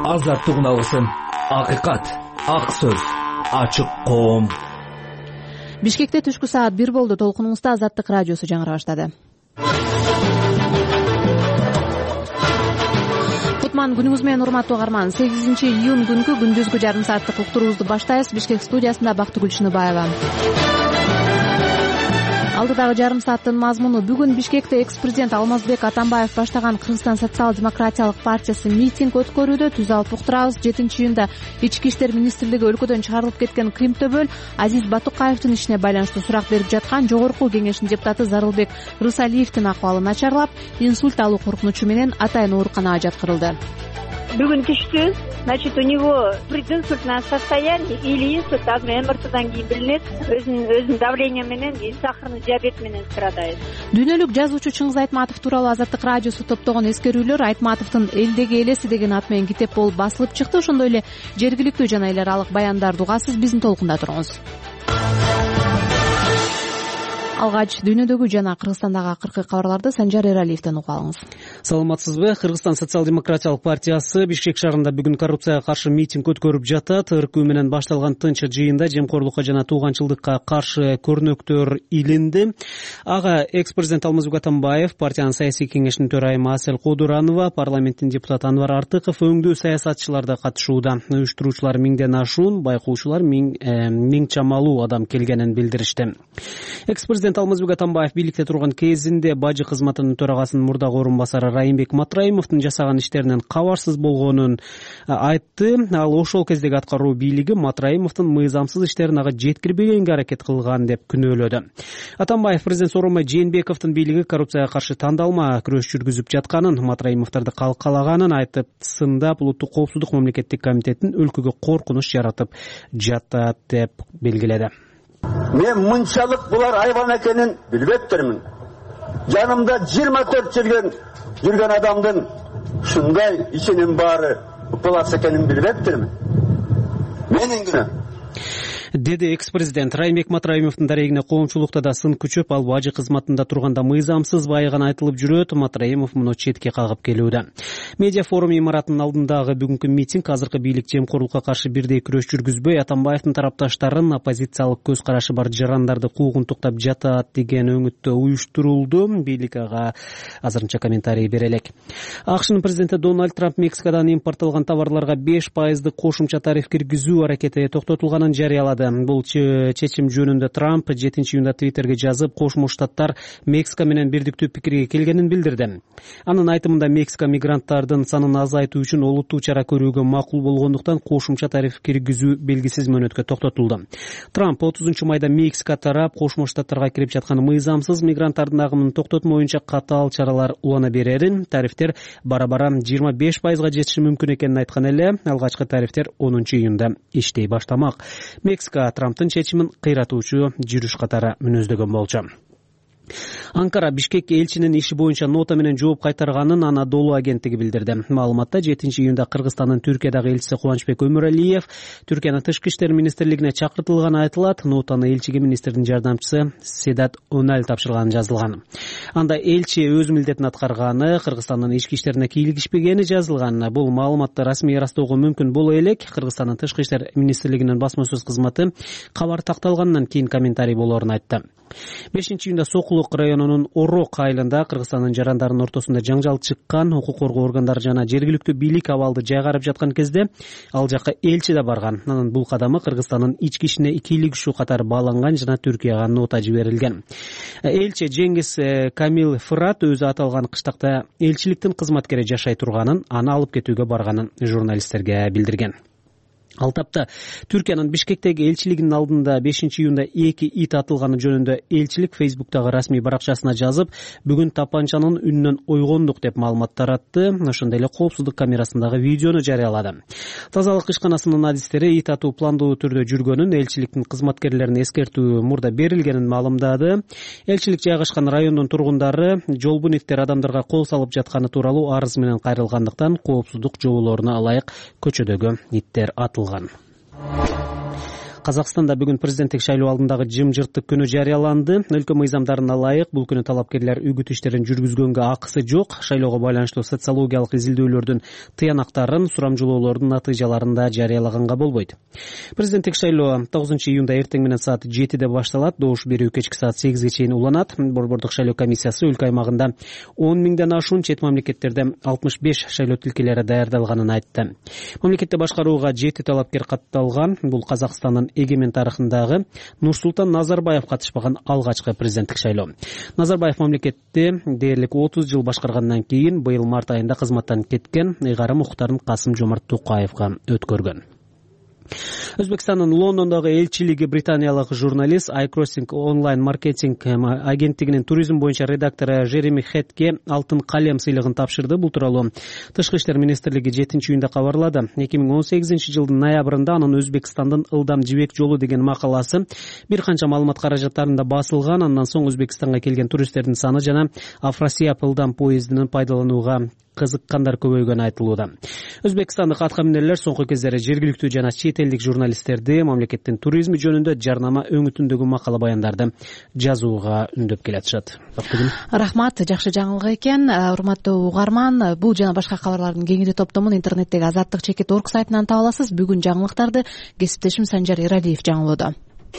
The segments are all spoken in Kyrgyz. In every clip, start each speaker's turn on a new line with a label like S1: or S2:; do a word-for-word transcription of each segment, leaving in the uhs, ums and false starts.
S1: азаттыгын алсын. Акыйкат, ак сөз, ачык коом.
S2: Бишкекте түшкү саат бир болду. Толкунуңузда Азаттык радиосу жаңыра баштады. Кутман күнүңүз менен урматтуу угарман. сегизинчи июнь күнгү күндүзгү жарым сааттык уктуруубузду баштайбыз. Бишкек студиясында Бактыгүл Чыныбаева. Алдыдагы жарым сааттын мазмуну: бүгүн Бишкекте экс-президент Алмазбек Атамбаев баштаган Кыргызстан социал-демократиялык партиясы митинг өткөрүүдө. Түз алып уктурабыз. жетинчи июнда Ички иштер министрлиги өлкөдөн чыгарылып кеткен Крим Төбөл Азиз Батукаевдин ишине байланыштуу сурак берип жаткан Жогорку Кеңештин депутаты Зарылбек Рысалиевдин акыбалы начарлап, инсульт алуу коркунучу менен атайын ооруканага жаткырылды.
S3: Бүгүн түштү. Значит, у него прединсультное состояние или инсульт, эм эр тэдан кийин билинет. Өзүнүн өзүнүн давление менен, сахарный диабет менен страдает.
S2: Дүйнөлүк жазуучу Чыңгыз Айтматов тууралуу Азаттык радиосу топтогон эскерүүлөр Айтматовдун Элдеги элеси деген аты менен китеп болуп басылып чыкты. Ошондой эле жергиликтүү жана эл аралык баяндарды угасыз. Биздин толкунда туруңуз. Алгач дүйнөдөгү жана Кыргызстандагы акыркы кабарларды Санжар Эралиевден угуп алыңыз.
S4: Саламатсызбы? Кыргызстан социал-демократиялык партиясы Бишкек шаарында бүгүн коррупцияга каршы митинг өткөрүп жатат. РК менен башталган тынч жыйында жемкорлукка жана тууганчылдыкка каршы көрнөктөр илинди. Ага экс-президент Алмазбек Атамбаев, партиянын саясий кеңешинин төрайымы Асель Кодуранова, парламенттин депутаты Анвар Артыков, өңдүү саясатчылар да катышууда. Уюштуруучулар миңден ашуун, байкоочулар миң миң чамалуу адам келгенин билдиришти. Экс-президент Алмазбек Атамбаев бийликте турган кезинде бажы кызматынын төрагасынын мурдагы орун басары Райымбек Матраимовдун жасаган иштеринен кабарсыз болгонун айтты. Ал ошол кездеги аткаруу бийлиги Матраимовдун мыйзамсыз иштерин ага жеткирбегенге аракет кылган деп күнөөлөдү. Атамбаев президент Сооронбай Жээнбековдун бийлиги коррупцияга каршы тандалма күрөш жүргүзүп жатканын, Матраимовдорду калкалаганын айтып, сындап Улуттук коопсуздук мамлекеттик комитетин өлкөгө коркунуч жаратып жатат деп белгиледи.
S5: Мен мынчалык булар айбан экенин билбептермин. Жанымда жыйырма төрт жыл жүргөн адамдын ушундай ишинин баары ыкпалас экенин билбептермин. Менин күнөө.
S4: Деди экс-президент. Райымбек Матраимовдун дарегине коомчулукта да сын күчөп, ал бажы кызматында турганда мыйзамсыз байыган айтылып жүрөт. Матраимов муну четке кагып келүүдө. Медиа форум имаратынын алдындагы бүгүнкү митинг азыркы бийлик жемкорлукка каршы бирдей күрөш жүргүзбөй, Атамбаевдин тарапташтарын оппозициялык көз карашы бар жарандарды куугунтуктап жатат деген өңүттө уюштурулду. Бийлик ага азырынча комментарий бере элек. АКШнын президенти Дональд Трамп Мексикадан импортталган товарларга беш пайыздык кошумча тариф киргизүү аракети токтотулганын жарыялады. Бул чечим жөнүндө Трамп жетинчи июнда Твиттерге жазып, Кошмо Штаттар Мексика менен бирдиктүү пикирге келгенин билдирди. Анын айтымында Мексика мигранттардын санын азайтуу үчүн олуттуу чара көрүүгө макул болгондуктан кошумча тариф киргизүү белгисиз мөөнөткө токтотулду. Трамп отузунчу майда Мексика тарап Кошмо Штаттарга кирип жаткан мыйзамсыз мигранттардын агымын токтотмоюнча катаал чаралар улана берерин, тарифтер бара-бара жыйырма беш пайызга жетиши мүмкүн экенин айткан эле. Алгачкы тарифтер онунчу июнда иштей баштамак. Мексика Трамптын чечимин кыйратуучу жүрүш катары мүнөздөгөн болчу. Анкара Бишкек элчинин иши боюнча нота менен жооп кайтарганын Анадолу агенттиги билдирди. Маалыматта жетинчи июнда Кыргызстандын Түркиядагы элчиси Кубанычбек Өмүралиев Түркиянын тышкы иштер министрлигине чакыртылганы айтылат. Нотаны элчиге министрдин жардамчысы Седат Ональ тапшырганы жазылган. Анда элчи өз милдетин аткарганы, Кыргызстандын ички иштерине кийлигишпегени жазылган. Бул маалыматты расмий ырастоого мүмкүн боло элек. Кыргызстандын тышкы иштер министрлигинин басма сөз кызматы кабар такталгандан кийин комментарий болоорун айтты. бешинчи июнда Сокулук районунун Орок айылында Кыргызстандын жарандарынын ортосунда жаңжал чыккан. Укук коргоо органдары жана жергиликтүү бийлик абалды жайгарып жаткан кезде ал жакка элчи да барган. Анын бул кадамы Кыргызстандын ички ишине кийлигишүү катары бааланган жана Түркияга нота жиберилген. Элчи Жеңгиз Камил Фырат өзү аталган кыштакта элчиликтин кызматкери жашай турганын, аны алып кетүүгө барганын журналисттерге билдирген. Ал тапта Түркиянын Бишкектеги элчилигинин алдында бешинчи июнда эки ит атылганы жөнүндө элчилик Фейсбуктагы расмий баракчасына жазып, бүгүн тапанчанын үнүнөн ойгондук деп маалымат таратты. Ошондой эле коопсуздук камерасындагы видеону жарыялады. Тазалык ишканасынын адистери ит атуу пландуу түрдө жүргөнүн, элчиликтин кызматкерлерине эскертүү мурда берилгенин маалымдады. Элчилик жайгашкан райондун тургундары жолбун иттер адамдарга кол салып жатканы тууралуу арыз менен кайрылгандыктан коопсуздук жоболоруна ылайык көчөдөгү иттер атылган. Казакстанда бүгүн президенттик шайлоо алдындагы жымжырттык күнү жарыяланды. Өлкө мыйзамдарына ылайык бул күнү талапкерлер үгүт иштерин жүргүзгөнгө акысы жок. Шайлоого байланыштуу социологиялык изилдөөлөрдүн тыянактарын, сурамжылоолордун натыйжаларын да жарыялаганга болбойт. Президенттик шайлоо тогузунчу июнда эртең менен саат жетиде башталат. Добуш берүү кечки саат сегизге чейин уланат. Борбордук шайлоо комиссиясы өлкө аймагында он миңден ашуун чет мамлекеттерде алтымыш беш шайлоо тилкелери даярдалганын айтты. Мамлекетти башкарууга жети талапкер катталган. Бул Казакстандын эгемен тарыхындагы Нурсултан Назарбаев катышпаган алгачкы президенттик шайлоо. Назарбаев мамлекетти дээрлик отуз жыл башкаргандан кийин быйыл март айында кызматтан кеткен ыйгарым укуктарын Касым-Жомарт Токаевга өткөргөн. Өзбекстандын Лондондогу элчилиги британиялык журналист iCrossing онлайн маркетинг агенттигинин туризм боюнча редактору Жереми Хетке алтын калем сыйлыгын тапшырды. Бул тууралуу Тышкы иштер министрлиги жетинчи июнда кабарлады. эки миң он сегизинчи жылдын ноябрында анын Өзбекстандын ылдам жибек жолу деген макаласы бир канча маалымат каражаттарында басылган. Андан соң Өзбекстанга келген туристтердин саны жана Афросиап ылдам поездин пайдаланууга кызыккандар көбөйгөнү айтылууда. Өзбекстандык аткаминерлер соңку кездери жергиликтүү жана чет элдик журналисттерди мамлекеттин туризми жөнүндө жарнама өңүтүндөгү макала баяндарды жазууга үндөп келатышат.
S2: Рахмат, жакшы жаңылык экен. Урматтуу угарман, бул жана башка кабарлардын кеңири топтомун интернеттеги азаттык чекит орг сайтынан таба аласыз. Бүгүн жаңылыктарды кесиптешим Санжар Иралиев жаңылоодо.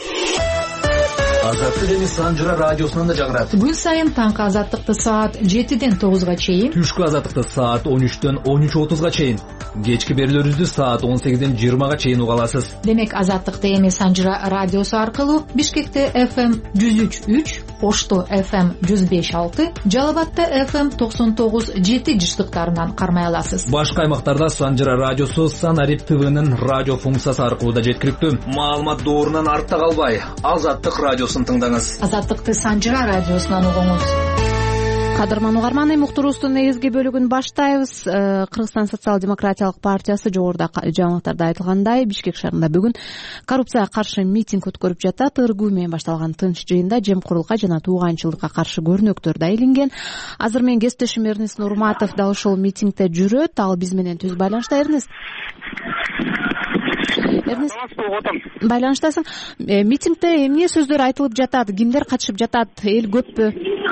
S1: Азаттык эми Санжара радиосунан да жаңырат.
S6: Күн сайын таңкы азаттыкты саат жетиден тогузга чейин,
S1: түшкү азаттыкты саат он үчтөн он үч отузга чейин, кечки берүүлөрүбүздү саат он сегизден жыйырмага чейин уга аласыз.
S6: Демек азаттыкты эми Санжара радиосу аркылуу Бишкекте эф эм жүз үч үч, Ошто эф эм жүз беш алты, Жалал абадта эф эм токсон тогуз жети жыштыктарынан кармай аласыз.
S1: Башка аймактарда Санжара радиосу Санарип ТВнын радио функциясы аркылуу да жеткиликтүү. Маалымат доорунан артта калбай, Азаттык радиосун тыңдаңыз.
S6: Азаттыкты Санжара радиосунан угуңуз.
S2: Кадырман угарман, эми уктуруубуздун негизги бөлүгүн баштайбыз. Кыргызстан социал-демократиялык партиясы жогоруда жаңылыктарда айтылгандай Бишкек шаарында бүгүн коррупцияга каршы митинг өткөрүп жатат. Ыргуу менен башталган тынч жыйында жемкорлукка жана тууганчылыкка каршы көрнөктөр да илинген. Азыр менин кесиптешим Эрнест Нурматов дал ушул митингде жүрөт. Ал биз менен түз байланышта. Эрнест. Эрнест, байланыштасың. Митингде эмне сөздөр айтылып жатат? Кимдер катышып жатат? Эл көппү?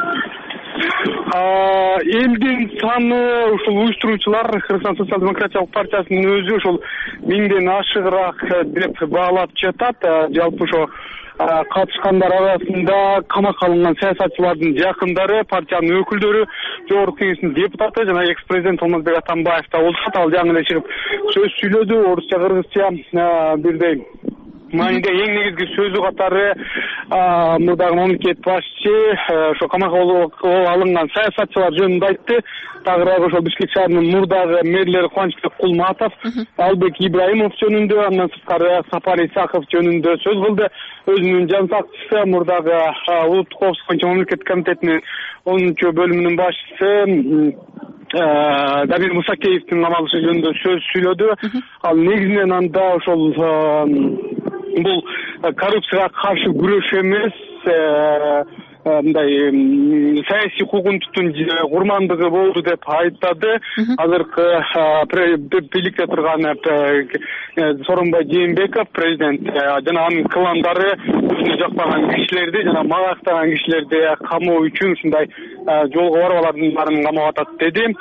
S7: Элдин саны ушул уюштуруучулар Кыргызстан социал-демократиялык партиясынын өзү ушул миңден ашыгыраак деп баалап жатат. Жалпы ошо катышкандар арасында камакка алынган саясатчылардын жакындары, партиянын өкүлдөрү, жогорку кеңештин депутаты жана экс-президент Алмазбек Атамбаев да болушат. Ал жаңы эле чыгып сөз сүйлөдү. Орусча, кыргызча бирдей мааниде эң негизги сөзү катары мурдагы мамлекет башчы ошо камакка алынган саясатчылар жөнүндө айтты. Тагыраак ошо Бишкек шаарынын мурдагы мэрлери Кубанычбек Кулматов, Албек Ибраимов жөнүндө, андан сырткары Сапар Исаков жөнүндө сөз кылды. Өзүнүн жан сакчысы, мурдагы улуттук коопсуздук боюнча мамлекет комитетинин онунчу бөлүмүнүн башчысы Дамир Мусакеевдин камалышы жөнүндө сөз сүйлөдү. Ал негизинен анда ошол бул коррупцияга каршы күрөш эмес, мындай саясий укугунчтун курмандыгы болду деп айтады. Азыркы бийликте турган Сооронбай Жээнбеков, президент жана анын кландары өзүнө жакпаган кишилерди жана магактаган кишилерди камоо үчүн ушундай жолго барып алардын баарын камап атат деди.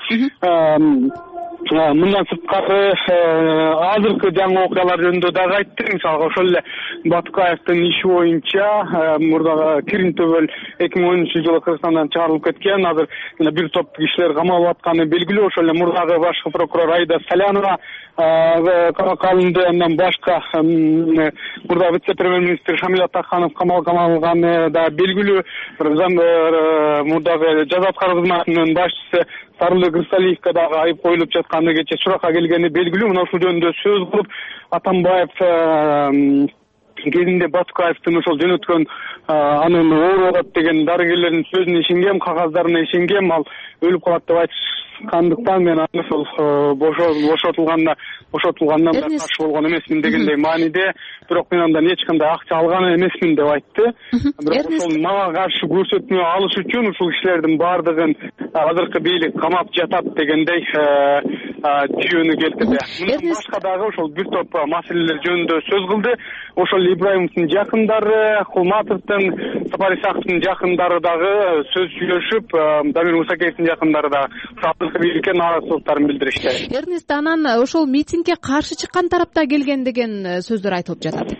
S7: Мындан сырткары азыркы жаңы окуялар жөнүндө дагы айтты. Мисалга ошол эле Батукаевдин иши боюнча мурдагы Кирин Төбөл эки миң онунчу жылы Кыргызстандан чыгарылып кеткен. Азыр бир топ кишилер камалып атканы белгилүү. Ошол эле мурдагы башкы прокурор Аида Салянова камакка алынды. Андан башка мурдагы вице-премьер-министр Шамил Атаханов камалга алынганы да белгилүү. Мурдагы жаза аткаруу кызматынын башчысы Сарылбек Рысалиевге дагы айып коюлуп жатканы кечээ суракка келгени белгилүү. Мына ушул жөнүндө сөз кылып, Атамбаев кезинде Батукаевдин ошол жөнөткөн анын оору болот деген дарыгерлердин сөзүнө ишенгем, кагаздарына ишенгем. Ал өлүп калат деп айтышкандыктан мен аны ошол бошотулганына бошотулгандан да каршы болгон эмесмин дегендей мааниде. Бирок мен андан эч кандай акча алган эмесмин деп айтты. Бирок ошол мага каршы көрсөтмө алыш үчүн ушул кишилердин баардыгын азыркы бийлик камап жатат дегендей жөнү келтирди. Мындан башка дагы ошол бир топ маселелер жөнүндө сөз кылды. Ошол Ибраимовдун жакындары, Кулматовдун, Сапар Исаковдун жакындары дагы сөз сүйлөшүп, Дамир Мусакеевдин жакындары да азыркы бийликке нааразычылыктарын билдиришти.
S2: Эрнест, анан ошол митингге каршы чыккан тарапта келген деген сөздөр айтылып жатат.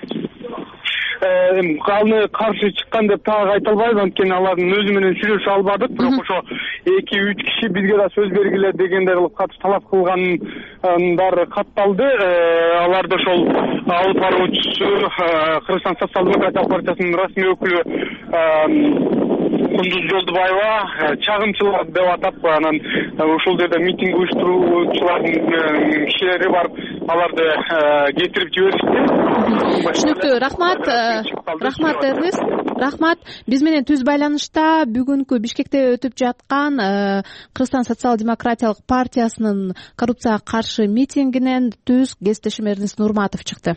S7: Аны каршы чыккан деп так айта албайбыз, анткени алардын өзү менен сүйлөшө албадык. Бирок ошо эки үч киши бизге да сөз бергиле дегендей кылып катыш талап кылгандар катталды. Алар да ошол алып баруучусу Кыргызстан социал-демократиялык партиясынын расмий өкүлү Кундуз Жолдубаева чагымчылар деп атап, анан ушул жерде митинг уюштуруучулардын кишилери барып аларды кетирип жиберишти.
S2: Түшүнүктүү, рахмат. Рахмат Эрнест. Рахмат. Биз менен түз байланышта бүгүнкү Бишкекте өтүп жаткан Кыргызстан социал-демократиялык партиясынын коррупцияга каршы митингинен түз кесиптешим Эрнест Нурматов чыкты.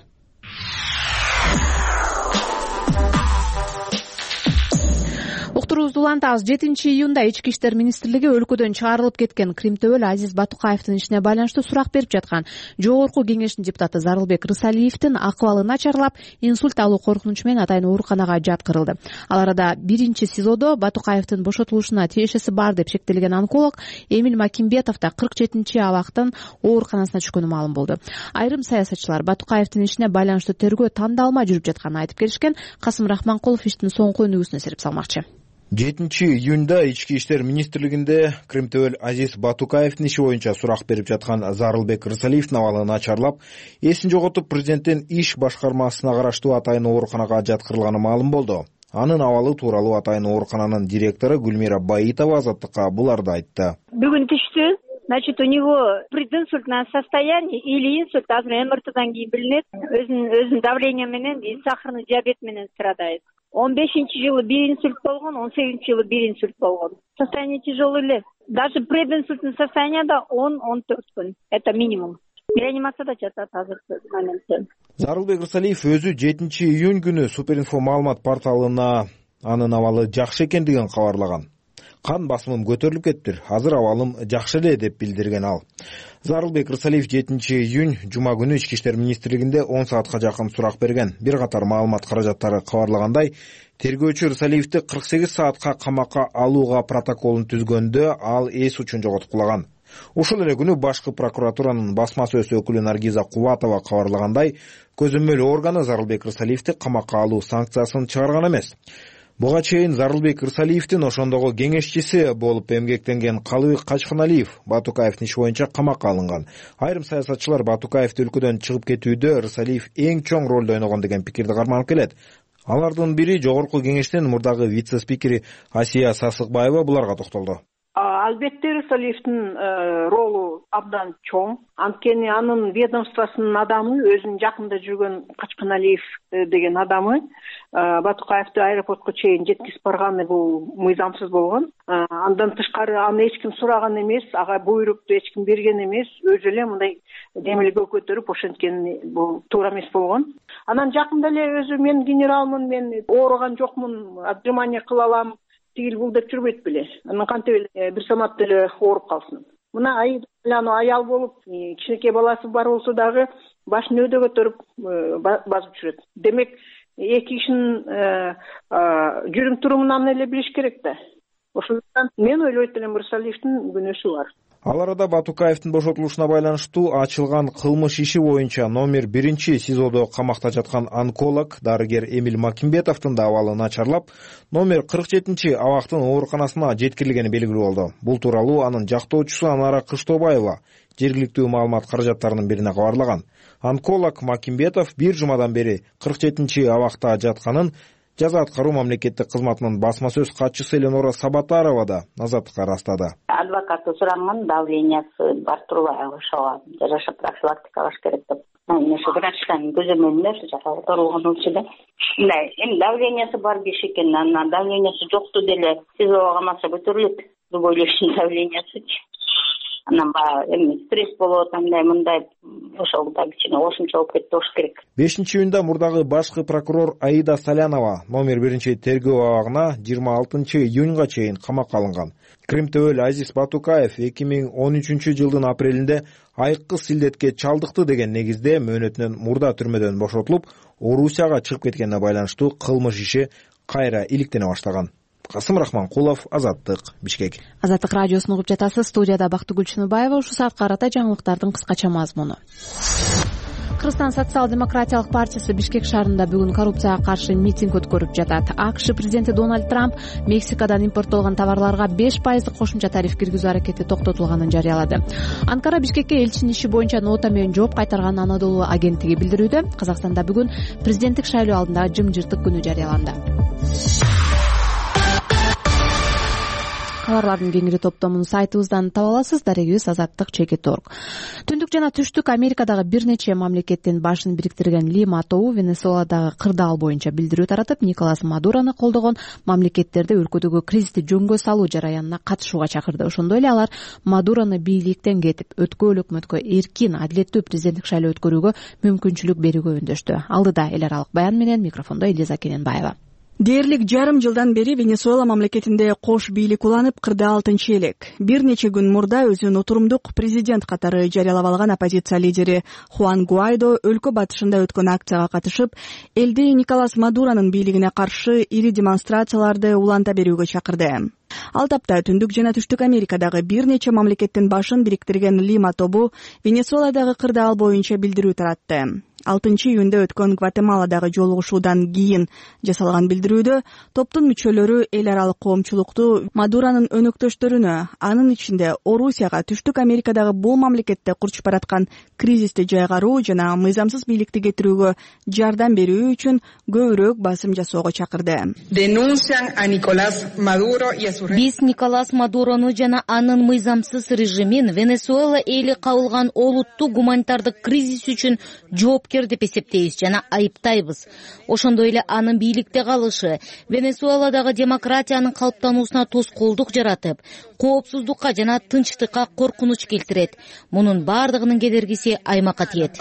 S2: Уктуруубузду улантабыз. жетинчи июнда Ички иштер министрлиги өлкөдөн чыгарылып кеткен Кримтөбөл Азиз Батукаевдин ишине байланыштуу сурак берип жаткан Жогорку Кеңештин депутаты Зарылбек Рысалиевдин акыбалы начарлап, инсульт алуу коркунучу менен атайын ооруканага жаткырылды. Ал арада биринчи СИЗОдо Батукаевдин бошотулушуна тиешеси бар деп шектелген онколог Эмиль Макимбетов да кырк жетинчи абактын ооруканасына түшкөнү маалым болду. Айрым саясатчылар Батукаевдин ишине байланыштуу тергөө тандалма жүрүп жатканын айтып келишкен. Касым Рахманкулов иштин соңку өнүгүүсүнө серип салмакчы.
S8: жетинчи июнда Ички иштер министрлигинде Кримтөбөл Азиз Батукаевдин иши боюнча сурак берип жаткан Зарылбек Рысалиевдин абалы начарлап, эсин жоготуп президенттин иш башкармасына караштуу атайын ооруканага жаткырылганы маалым болду. Анын абалы тууралуу атайын оорукананын директору Гүлмира Баитова Азаттыкка буларды айтты.
S3: Бүгүн түштү. Значит, у него прединсультное состояние или инсульт, азыр МРТдан кийин билинет. Өзүнүн өзүнүн давление менен, сахарный диабет менен страдает. он бешинчи жылы бир инсульт болгон, он сегизинчи жылы бир инсульт болгон. Состояние тяжелое эле. Даже прединсультное состояние да он он төрт күн. Это минимум. Реанимацияда жатат азыркы моментте.
S8: Зарылбек Рысалиев өзү жетинчи июнь күнү Суперинфо маалымат порталына анын абалы жакшы экендигин кабарлаган. Кан басымым көтөрүлүп кеттир. Азыр абалым жакшы эле деп билдирген ал. Зарылбек Рысалиев жетинчи июнь жума күнү Ички иштер министрлигинде он саатка жакын сурак берген. Бир катар маалымат каражаттары кабарлагандай, тергөөчү Рысалиевди кырк сегиз саатка камакка алууга протоколун түзгөндө ал эс учун жоготуп кулаган. Ушул эле күнү башкы прокуратуранын басма сөз өкүлү Наргиза Кубатова кабарлагандай, көзөмөл органы Зарылбек Рысалиевди камакка алуу санкциясын чыгарган эмес. Буга чейин Зарылбек Рысалиевдин ошондогу кеңешчиси болуп эмгектенген Калыбек Качканалиев Батукаевдин иши боюнча камакка алынган. Айрым саясатчылар Батукаевди өлкөдөн чыгып кетүүдө Рысалиев эң чоң ролду ойногон деген пикирди карманып келет. Алардын бири Жогорку Кеңештин мурдагы вице-спикери Асия Сасыкбаева буларга токтолду.
S9: Албетте Рысалиевдин ролу абдан чоң. Анткени анын ведомствосунун адамы, өзүнүн жакында жүргөн Качканалиев деген адамы Батукаевди аэропортко чейин жеткизип барганы бул мыйзамсыз болгон. Андан тышкары аны эч ким сураган эмес, ага буйрукту эч ким берген эмес, өзү эле мындай демилге көтөрүп ошенткен бул туура эмес болгон. Анан жакында эле өзү мен генералмын, мен ооруган жокмун, отжимание кыла алам, тигил бул деп жүрбөйт беле. Анан кантип эле бир самат деле ооруп калсын. Мына ай плану аял болуп, кичинекей баласы бар болсо дагы башын өйдө көтөрүп басып жүрөт. Демек, эки кишинин жүрүм турумунан эле билиш керек да. Ошондуктан мен ойлойт элем Рысалиевдин күнөөсү бар.
S8: Ал арада Батукаевдин бошотулушуна байланыштуу ачылган кылмыш иши боюнча номер биринчи СИЗОдо камакта жаткан онколог дарыгер Эмиль Макимбетовдун да абалы начарлап, номер кырк жетинчи абактын ооруканасына жеткирилгени белгилүү болду. Бул тууралуу анын жактоочусу Анара Кыштообаева жергиликтүү маалымат каражаттарынын бирине кабарлаган. Онколог Макимбетов бир жумадан бери кырк жетинчи абакта жатканын жаза аткаруу мамлекеттик кызматынын басма сөз катчысы Эленора Сабатарова да Азаттыкка ырастады.
S10: Адвокаты суранган, давлениясы бар турбайбы, ошого жараша профилактика кылыш керек деп. Мына врачтан көзөмөлүнө жакка турулган учурда мындай эми давлениясы бар киши экен, анан давлениясы жокту деле СИЗОго камаса көтөрүлөт. Любой лишний давлениясы. анан баягы эми стресс болуп андай мындай ошол да кичине кошумча болуп кетти болуш керек.
S8: бешинчи июнда мурдагы башкы прокурор Аида Салянова номер биринчи тергөө абагына жыйырма алтынчы июнга чейин камакка алынган. Кримтөбөл Азиз Батукаев эки миң он үчүнчү жылдын апрелинде айыккы силдетке чалдыкты деген негизде мөөнөтүнөн мурда түрмөдөн бошотулуп, Орусияга чыгып кеткенине байланыштуу кылмыш иши кайра иликтене баштаган. Касым Рахманкулов, Азаттык, Бишкек.
S2: Азаттык радиосун угуп жатасыз. Студияда Бактыгүл Чыныбаева. Ушул саатка карата жаңылыктардын кыскача мазмуну. Кыргызстан социал-демократиялык партиясы Бишкек шаарында бүгүн коррупцияга каршы митинг өткөрүп жатат. АКШ президенти Дональд Трамп Мексикадан импорттолгон товарларга беш пайыздык кошумча тариф киргизүү аракети токтотулганын жарыялады. Анкара Бишкекке элчинин иши боюнча нота менен жооп кайтарган Анадолу агенттиги билдирүүдө. Казакстанда бүгүн президенттик шайлоо алдындагы жымжыртык күнү жарыяланды. Кабарлардын кеңири топтомун сайтыбыздан таба аласыз. Дарегибиз Азаттык чекит орг. Түндүк жана түштүк Америкадагы бир нече мамлекеттин башын бириктирген Лима тобу Венесуэладагы кырдаал боюнча билдирүү таратып, Николас Мадурону колдогон мамлекеттерди өлкөдөгү кризисти жөнгө салуу жараянына катышууга чакырды. Ошондой эле алар Мадурону бийликтен кетип, өткөн өкмөткө эркин, адилеттүү президенттик шайлоо өткөрүүгө мүмкүнчүлүк берүүгө үндөштү. Алдыда эл аралык баян менен микрофондо Элиза Кененбаева.
S11: Дээрлик жарым жылдан бери Венесуэла мамлекетинде кош бийлик уланып, кырдаалтынчы элек. Бир нече күн мурда өзүн отурумдук президент катары жарыялап алган оппозиция лидери Хуан Гуайдо өлкө батышында өткөн акцияга катышып, элди Николас Мадуронун бийлигине каршы ири демонстрацияларды уланта берүүгө чакырды. Ал тапта түндүк жана түштүк Америкадагы бир нече мамлекеттин башын бириктирген Лима тобу Венесуэладагы кырдаал боюнча билдирүү таратты. алтынчы июнда өткөн Гватемаладагы жолугушуудан кийин жасалган билдирүүдө топтун мүчөлөрү эл аралык коомчулукту Мадуронун өнөктөштөрүнө, анын ичинде Орусияга түштүк Америкадагы бул мамлекетте курчуп бараткан кризисти жайгаруу жана мыйзамсыз бийликти кетирүүгө жардам берүү үчүн көбүрөөк басым жасоого чакырды.
S12: Биз Николас Мадурону жана анын мыйзамсыз режимин Венесуэла эли кабылган олуттук гуманитардык кризис үчүн жоопкер деп эсептейбиз жана айыптайбыз. Ошондой эле анын бийликте калышы Венесуэладагы демократиянын калыптануусуна тоскоолдук жаратып, коопсуздукка жана тынчтыкка коркунуч келтирет. Мунун бардыгынын кедергиси аймакка тиет.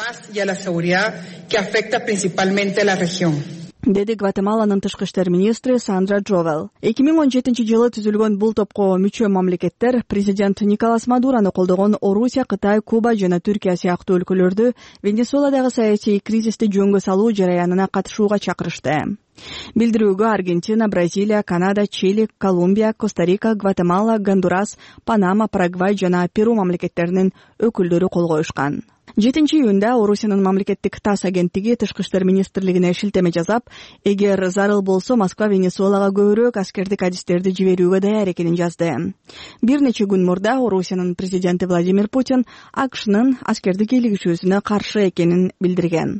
S11: Деди Гватемаланын тышкы иштер министри Сандра Джовел. эки миң он жетинчи жылы түзүлгөн бул топко мүчө мамлекеттер президент Николас Мадурону колдогон Орусия, Кытай, Куба жана Түркия сыяктуу өлкөлөрдү Венесуэладагы саясий кризисти жөнгө салуу жараянына катышууга чакырышты. Билдирүүгө Аргентина, Бразилия, Канада, Чили, Колумбия, Коста-Рика, Гватемала, Гондурас, Панама, Парагвай жана Перу мамлекеттеринин өкүлдөрү кол коюшкан. жетинчи июнда Орусиянын мамлекеттик ТАСС агенттиги тышкы иштер министрлигине шилтеме жазап, эгер зарыл болсо Москва Венесуэлага көбүрөөк аскердик адистерди жиберүүгө даяр экенин жазды. Бир нече күн мурда Орусиянын президенти Владимир Путин АКШнын аскердик кийлигишүүсүнө каршы экенин билдирген.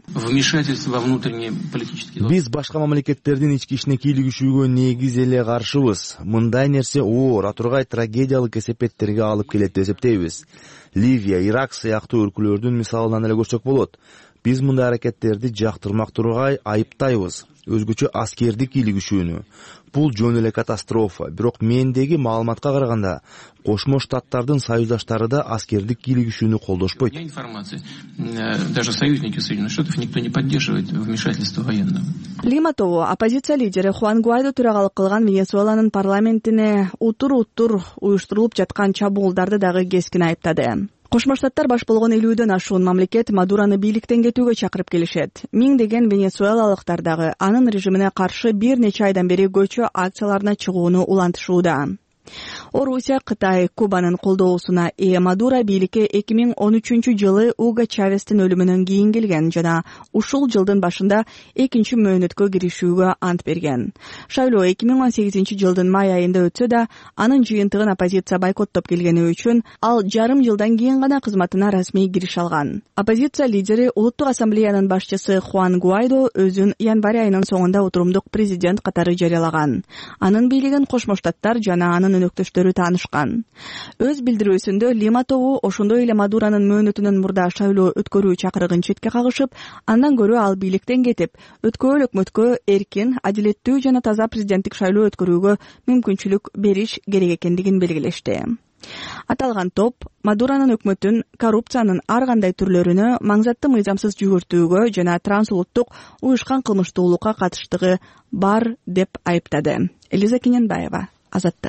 S13: Биз башка мамлекеттердин ички ишине кийлигишүүгө негиз эле каршыбыз. Мындай нерсе оор, атургай трагедиялык кесепеттерге алып келет деп эсептейбиз. Ливия, Ирак сыяктуу өлкөлөрдүн мисалынан эле көрсөк болот. Биз мындай аракеттерди жактырмак тургай айыптайбыз. Өзгөчө аскердик кийлигишүүнү. Бул жөн эле катастрофа. Бирок мендеги маалыматка караганда Кошмо Штаттардын союздаштары да аскердик кийлигишүүнү колдошпойт.
S14: Даже союзники Соединенных Штатов никто не поддерживает вмешательство военного.
S11: Лима тобу оппозиция лидери Хуан Гуайдо төрагалык кылган Венесуэланын парламентине утур-утур уюштурулуп жаткан чабуулдарды дагы кескин айыптады. Кошмо Штаттар баш болгон элүүдөн ашуун мамлекет Мадурону бийликтен кетүүгө чакырып келишет. Миңдеген венесуэлалыктар дагы анын режимине каршы бир нече айдан бери көчө акцияларына чыгууну улантышууда. Орусия, Кытай, Кубанын колдоосуна ээ Мадуро бийликке эки миң он үчүнчү жылы Уго Чавестин өлүмүнөн кийин келген жана ушул жылдын башында экинчи мөөнөткө киришүүгө ант берген. Шайлоо эки миң он сегизинчи жылдын май айында өтсө да, анын жыйынтыгын оппозиция бойкоттоп келгени үчүн ал жарым жылдан кийин гана кызматына расмий кириш алган. Оппозиция лидери Улуттук ассамблеянын башчысы Хуан Гуайдо өзүн январь айынын соңунда отурумдук президент катары жарыялаган. Анын бийлигин Кошмо Штаттар жана анын өнөктөштөрү таанышкан. Өз билдирүүсүндө Лима тобу ошондой эле Мадуронун мөөнөтүнөн мурда шайлоо өткөрүү чакырыгын четке кагышып, андан көрө ал бийликтен кетип, өткөн өкмөткө эркин, адилеттүү жана таза президенттик шайлоо өткөрүүгө мүмкүнчүлүк бериш керек экендигин белгилешти. Аталган топ Мадуранын өкмөтүн коррупциянын ар кандай түрлөрүнө, маңзатты мыйзамсыз жүгүртүүгө жана трансулуттук уюшкан кылмыштуулукка катыштыгы бар деп айыптады. Элиза Кененбаева, Азаттык.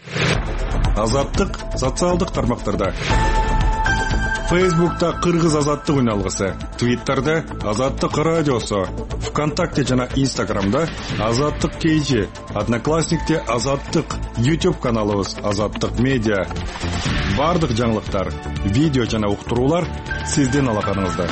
S15: Азаттык социалдык тармактарда. Фейсбукта Кыргыз Азаттык үналгысы, Твиттерде Азаттык радиосу, ВКонтакте жана Инстаграмда Азаттык кейжи, Одноклассникте Азаттык, YouTube каналыбыз Азаттык медиа. Бардык жаңылыктар, видео жана уктуруулар сиздин алаканыңызда.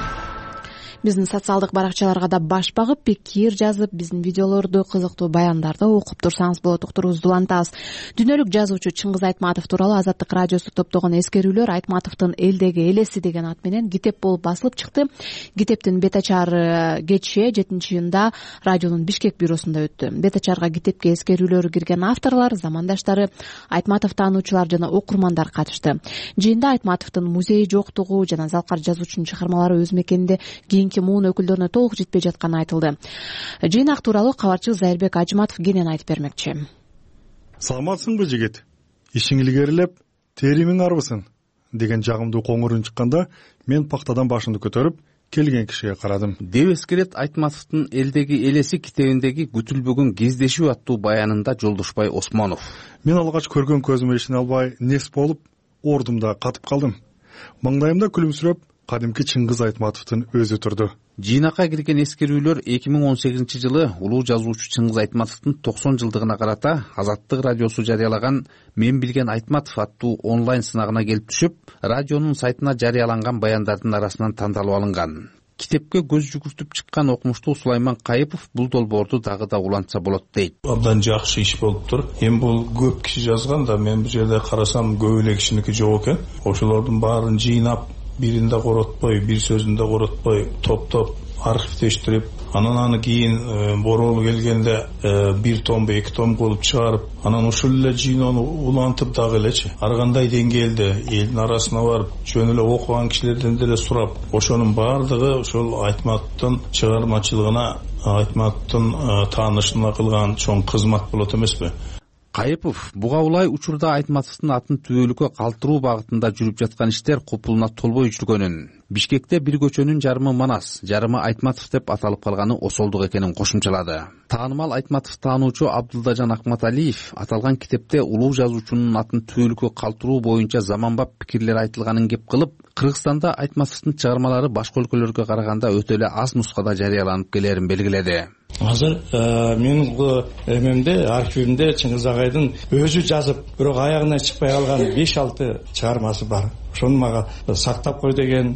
S2: Биздин социалдык баракчаларга да баш багып, пикир жазып, биздин видеолорду, кызыктуу баяндарды окуп турсаңыз болот. Уктуруубузду улантабыз. Дүйнөлүк жазуучу Чыңгыз Айтматов тууралуу Азаттык радиосу топтогон эскерүүлөр Айтматовдун элдеги элеси деген ат менен китеп болуп басылып чыкты. Китептин бет ачары кечээ жетинчи июнда радионун Бишкек бюросунда өттү. Бет ачарга китепке эскерүүлөрү кирген авторлор, замандаштары, Айтматов таануучулар жана окурмандар катышты. Жыйында Айтматовдун музейи жоктугу жана залкар жазуучунун чыгармалары өз мекенинде муун өкүлдөрүнө толук жетпей жатканы айтылды. Жыйнак тууралуу кабарчы Зайырбек Ажыматов кенен айтып бермекчи.
S15: Саламатсыңбы жигит? Ишиң илгерилеп, теримиң арбысын деген жагымдуу коңурун чыкканда, мен пактадан башымды көтөрүп, келген кишиге карадым.
S16: Деп эскерет Айтматовдун элдеги элеси китебиндеги күтүлбөгөн кездешүү аттуу баянында Жолдошбай Осмонов.
S15: Мен алгач көргөн көзүмө ишене албай, нес болуп, ордумда катып калдым. Маңдайымда күлүмсүрөп, кадимки Чыңгыз Айтматовдун өзү турду.
S16: Жыйнакка кирген эскерүүлөр эки миң он сегизинчи жылы улуу жазуучу Чыңгыз Айтматовдун токсон жылдыгына карата Азаттык радиосу жарыялаган Мен билген Айтматов аттуу онлайн сынагына келип түшүп, радионун сайтына жарыяланган баяндардын арасынан тандалып алынган. Китепке көз жүгүртүп чыккан окумуштуу Сулайман Кайыпов бул долбоорду дагы да улантса болот дейт.
S17: Абдан жакшы иш болуптур. Эми бул көп киши жазган да, мен бул жерде карасам көп эле кишиники жок экен. Ошолордун баарын жыйнап, биринде коротпой, бир сөзүндө коротпой, топ-топ архивдештирип, анан аны кийин боролу келгенде бир томбу, эки том кылып чыгарып, анан ушул эле жыйноону улантып дагы элечи. Ар кандай деңгээлде элдин арасына барып, жөн эле окуган кишилерден деле сурап, ошонун баардыгы ошол Айтматовдун чыгармачылыгына, Айтматовдун таанышына кылган чоң кызмат болот эмеспи?
S16: Кайыпов буга улай учурда Айтматовдун атын түбөлүккө калтыруу багытында жүрүп жаткан иштер копулуна толбой жүргөнүн, Бишкекте бир көчөнүн жарымы Манас, жарымы Айтматов деп аталып калганы осолдук экенин кошумчалады. Таанымал Айтматов таануучу Абдылдажан Акматалиев аталган китепте улуу жазуучунун атын түбөлүккө калтыруу боюнча заманбап пикирлер айтылганын кеп кылып, Кыргызстанда Айтматовдун чыгармалары башка өлкөлөргө караганда өтө эле аз нускада жарыяланып келерин белгиледи.
S18: Азыр менин эмемде, архивимде Чыңгыз агайдын өзү жазып, бирок аягына чыкпай калган беш алты чыгармасы бар. Ошону мага сактап кой деген,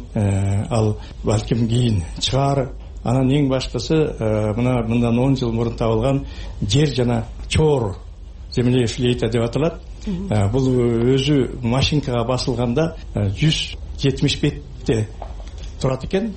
S18: ал балким кийин чыгар. Анан эң башкысы мына мындан он жыл мурун табылган жер жана чоор, земля флейта деп аталат. Бул өзү машинкага басылганда жүз жетимиш бетте турат экен.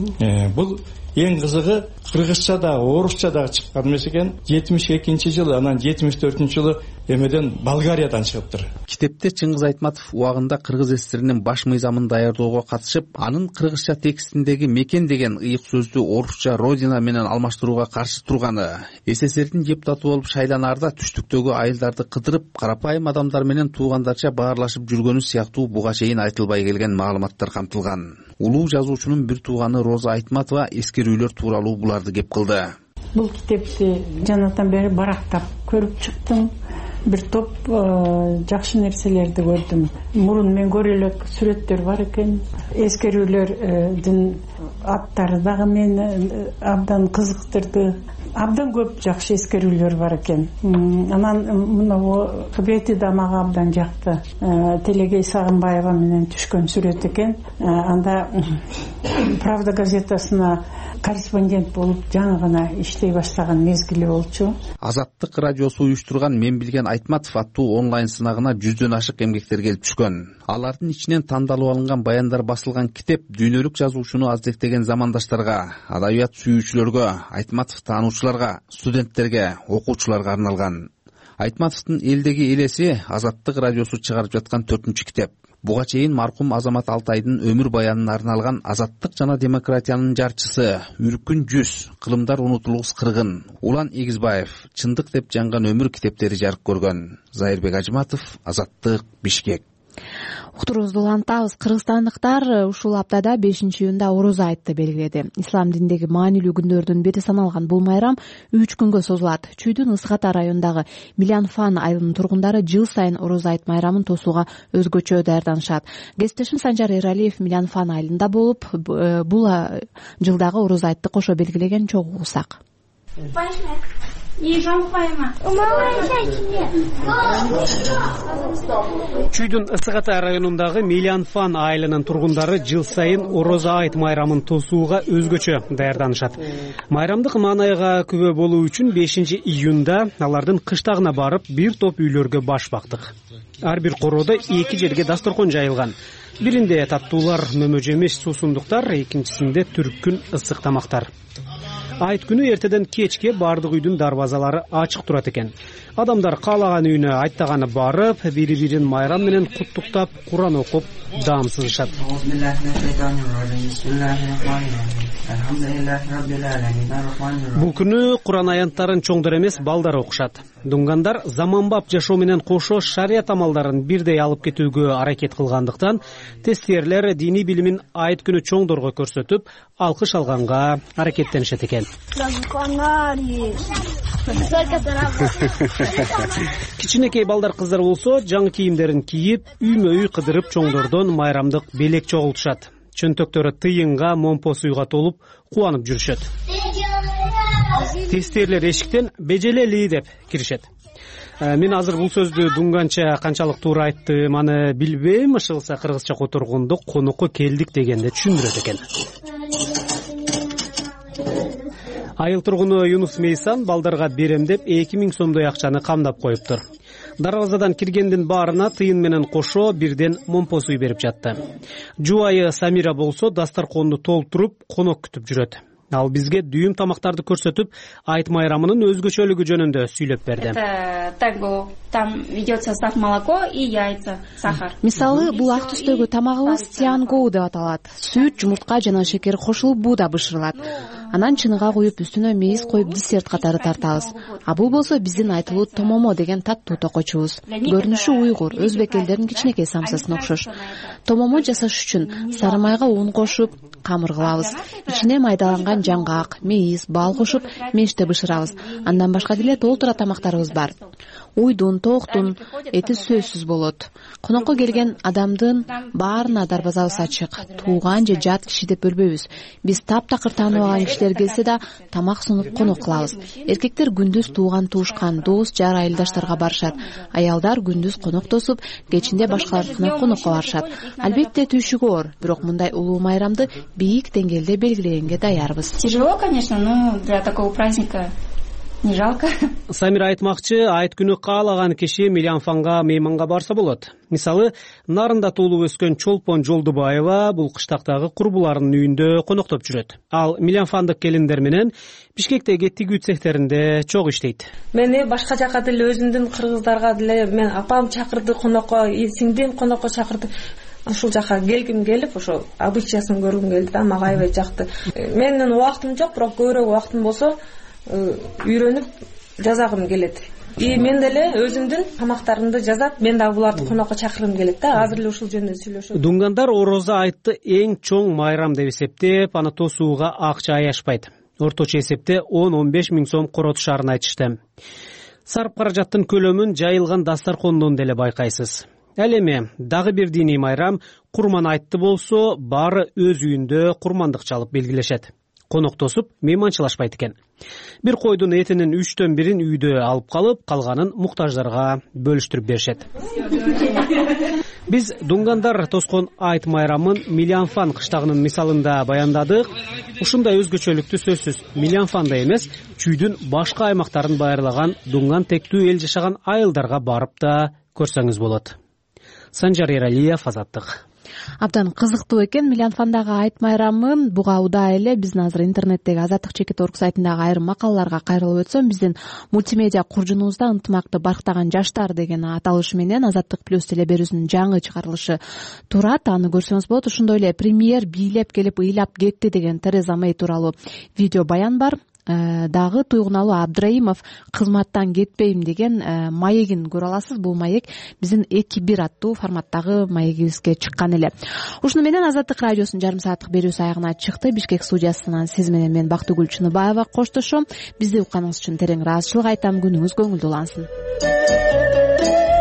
S18: Бул эң кызыгы кыргызча да, орусча да чыккан эмес экен. жетимиш экинчи жылы, анан жетимиш төртүнчү жылы эмеден Болгариядан чыгыптыр.
S16: Китепте Чыңгыз Айтматов убагында кыргыз эстеринин баш мыйзамын даярдоого катышып, анын кыргызча текстиндеги мекен деген ыйык сөздү орусча родина менен алмаштырууга каршы турганы, СССРдин депутаты болуп шайланаарда түштүктөгү айылдарды кыдырып, карапайым адамдар менен туугандарча баарлашып жүргөнү сыяктуу буга чейин айтылбай келген маалыматтар камтылган. Улуу жазуучунун бир тууганы Роза Айтматова эскерүүлөр тууралуу буларды кеп кылды.
S19: Бул китепти жанатан бери барактап көрүп чыктым. Бир топ жакшы нерселерди көрдүм. Мурун мен көрө элек сүрөттөр бар экен. Эскерүүлөрдүн аттары дагы мени абдан кызыктырды. Абдан көп жакшы эскерүүлөр бар экен. Анан мына бети да мага абдан жакты. Телегей Сагынбаева менен түшкөн сүрөт экен. Анда Правда газетасына корреспондент болуп жаңы гана иштей баштаган мезгили болчу.
S16: Азаттык радиосу уюштурган Мен билген Айтматов аттуу онлайн сынагына жүздөн ашык эмгектер келип түшкөн. Алардын ичинен тандалып алынган баяндар басылган китеп дүйнөлүк жазуучуну аздектеген замандаштарга, адабият сүйүүчүлөргө, Айтматов таануучуларга, студенттерге, окуучуларга арналган. Айтматовдун элдеги элеси Азаттык радиосу чыгарып жаткан төртүнчү китеп. буга чейин маркум Азамат Алтайдын өмүр баянына арналган Азаттык жана демократиянын жарчысы, Үркүн жүз, Кылымдар унутулгус кыргын, Улан Эгизбаев Чындык деп жанган өмүр китептери жарык көргөн. Зайырбек Ажыматов, Азаттык, Бишкек.
S2: Уктурубузду улантабыз. Кыргызстандыктар ушул аптада бешинчи июнда Орозо айтты белгиледи. Ислам диндеги маанилүү күндөрдүн бири саналган бул майрам үч күнгө созулат. Чүйдүн Ысык-Ата районундагы Милянфан айылынын тургундары жыл сайын Орозо айт майрамын тосууга өзгөчө даярданышат. Кесиптешим Санжар Эралиев Милянфан айылында болуп, бул жылдагы Орозо айтты кошо белгилеген чогуу усак.
S4: Чүйдүн Ысык-Ата районундагы Милянфан айылынын тургундары жыл сайын Орозо айт майрамын тосууга өзгөчө даярданышат. Майрамдык маанайга күбө болуу үчүн бешинчи июнда алардын кыштагына барып, бир топ үйлөргө баш бактык. Ар бир короодо эки жерге дасторкон жайылган. Биринде таттуулар, мөмө жемиш, суусундуктар, экинчисинде түркүн ысык тамактар. Айт күнү эртеден кечке бардык үйдүн дарбазалары ачык турат экен. Адамдар каалаган үйүнө айттаганы барып, бири-бирин майрам менен куттуктап, Куран окуп, даам сызышат. Бул күнү Куран аянттарын чоңдор эмес, балдар окушат. Дунгандар заманбап жашоо менен кошо шарият амалдарын бирдей алып кетүүгө аракет кылгандыктан, тестиерлер диний билимин айт күнү чоңдорго көрсөтүп, алкыш алганга аракеттенишет экен. Кичинекей балдар кыздар болсо, жаңы кийимдерин кийип, үймө-үй кыдырып чоңдордон майрамдык белек чогултушат. Чөнтөктөрү тыйынга, момпо суйга толуп, кубанып жүрүшөт. Тестиерлер эшиктен бежелели деп киришет. Мен азыр бул сөздү дунганча канчалык туура айттым, аны билбейм, ышылса кыргызча которгондо конокко келдик дегенде түшүндүрөт экен. Айыл тургуну Юнус Мейсан балдарга берем деп эки миң сомдой акчаны камдап коюптур. Дарбазадан киргендин баарына тыйын менен кошо бирден момпо суй берип жатты. Жубайы Самира болсо дасторконду толтуруп, конок күтүп жүрөт. Ал бизге дүйүм тамактарды көрсөтүп, айт майрамынын өзгөчөлүгү жөнүндө сүйлөп берди.
S20: Это танго, там идет состав молоко и яйца, сахар.
S2: Мисалы, бул ак түстөгү тамагыбыз тиангоу деп аталат. Сүт, жумуртка жана шекер кошулуп бууда бышырылат. Анан чыныга куюп, үстүнө мейиз коюп десерт катары тартабыз. А бул болсо биздин айтылуу томомо деген таттуу токочубуз. Көрүнүшү уйгур, өзбек элдеринин кичинекей самсасына окшош. Томомо жасаш үчүн сары майга ун кошуп, камыр кылабыз. Ичине майдаланган жаңгак, мейиз, бал кошуп, меште бышырабыз. Андан башка деле толтура тамактарыбыз бар. Уйдун, токтун эти сөзсүз болот. Конокко келген адамдын баарына дарбазабыз ачык. Тууган же жат киши деп бөлбөйбүз. Биз таптакыр тааныбаган кишилер келсе да тамак сунуп конок кылабыз. Эркектер күндүз тууган туушкан, дос, жар, айылдаштарга барышат. Аялдар күндүз конок тосуп, кечинде башкалардыкына конокко барышат. Албетте түйшүгү оор, бирок мындай улуу майрамды бийик деңгээлде белгилегенге даярбыз.
S20: Тяжело, конечно, но для такого праздника не жалко.
S4: Самира айтмакчы, айт күнү каалаган киши Милянфанга мейманга барса болот. Мисалы, Нарында туулуп өскөн Чолпон Жолдубаева бул кыштактагы курбуларынын үйүндө коноктоп жүрөт. Ал Милянфандык келиндер менен Бишкектеги тигүү цехтеринде чогуу иштейт.
S21: Мени башка жака деле өзүмдүн кыргыздарга деле мен апам чакырды конокко, сиңдим конокко чакырды. Ушул жака келгим келип, ошо обычаясын көргүм келди да, мага аябай жакты. Менин убактым жок, бирок көбүрөөк убактым болсо үйрөнүп жазагым келет. И мен деле өзүмдүн тамактарымды жасап, мен дагы буларды конокко чакыргым келет да. Азыр эле ушул жөнүндө сүйлөшөбүз.
S4: Дунгандар Орозо айтты эң чоң майрам деп эсептеп, аны тосууга акча аяшпайт. Орточо эсепте он он беш миң сом коротушарын айтышты. Сарп каражаттын көлөмүн жайылган дасторкондон деле байкайсыз. Ал эми дагы бир диний майрам Курман айтты болсо, баары өз үйүндө курмандык чалып белгилешет. Конок тосуп, мейманчылашпайт экен. Бир койдун этинин үчтөн бирин үйдө алып калып, калганын муктаждарга бөлүштүрүп беришет. Биз Дунгандар тоскон айт майрамын Милянфан кыштагынын мисалында баяндадык. Ушундай өзгөчөлүктү сөзсүз Милянфанда эмес, чүйдүн башка аймактарын байырлаган Дунган тектүү эл жашаган айылдарга барып да көрсөңүз болот. Санжар Эралиев, Азаттык.
S2: Абдан кызыктуу экен. Милянфандагы айтмайрамын буга удай эле биздин азыр интернеттеги азаттык чекит орг сайтындагы айрым макалаларга кайрылып өтсөм, биздин мультимедиа куржунубузда ынтымакты барктаган жаштар деген аталыш менен Азаттык плюс телеберүүсүнүн жаңы чыгарылышы турат. Аны көрсөңүз болот. Ошондой эле премьер бийлеп келип ыйлап кетти деген Тереза Мэй тууралуу видео баян бар. Дагы туйгуналуу Абдраимов кызматтан кетпейм деген маегин көрө аласыз. Бул маек биздин эки бир аттуу форматтагы маегибизге чыккан эле. Ушуну менен Азаттык радиосунун жарым сааттык берүүсү аягына чыкты. Бишкек студиясынан сиз менен мен Бактыгүл Чыныбаева коштошом. Бизди укканыңыз үчүн терең ыраазычылык айтам. Күнүңүз көңүлдүү улансын.